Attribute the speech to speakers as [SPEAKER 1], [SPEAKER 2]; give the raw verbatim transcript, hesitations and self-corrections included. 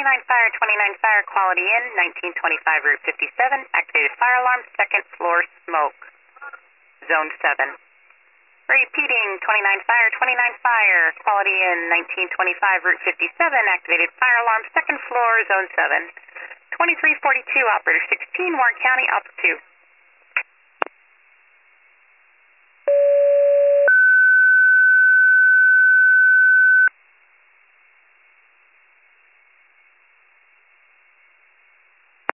[SPEAKER 1] twenty-nine Fire, twenty-nine Fire, Quality Inn, nineteen twenty-five Route fifty-seven, activated fire alarm, second floor smoke, zone seven. Repeating, twenty-nine Fire, twenty-nine Fire, Quality Inn, nineteen twenty-five Route fifty-seven, activated fire alarm, second floor, zone seven. twenty-three forty-two, operator sixteen, Warren County, altitude.